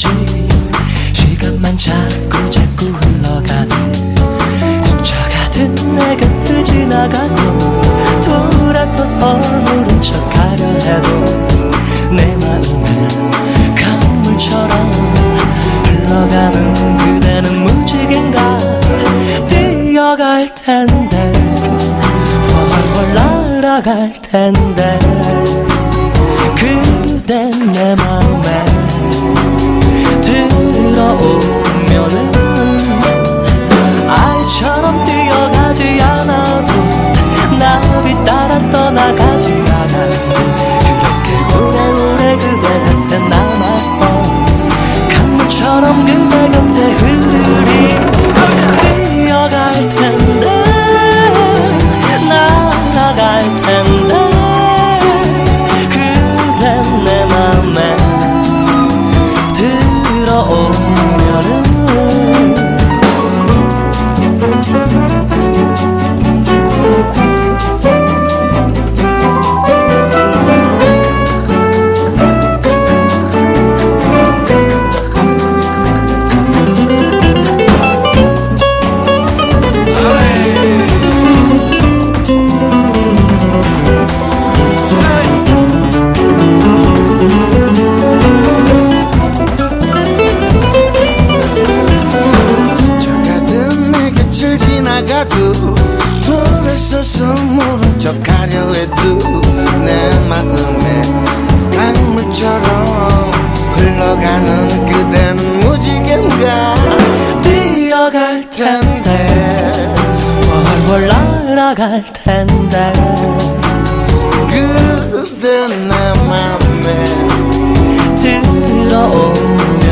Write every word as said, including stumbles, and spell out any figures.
건지. 시간만 자꾸 자꾸 흘러가네. 스쳐 가듯 내 곁을 지나가고 돌아서서 모른 척하려 해도 내 마음에 강물처럼 흘러가는 그대는 무지개인가. 뛰어갈 텐데 훨훨 날아갈 텐데 그댄 내 마음에 들어오면은 아이처럼 뛰어가지 않아도 나비 따라 떠나가지 않아도 그렇게 오래오래 그대 곁에 남아서 강물처럼 그대 곁에 흐르리. 뛰어갈 텐데 날아갈 텐데 그댄 내 맘에 들어오면은 돌아서서 모른 척하려 해도 내 마음에 강물처럼 흘러가는 그대는 무지개인가. 뛰어갈 텐데 훨훨 날아갈 텐데 그대 내 맘에 들어오면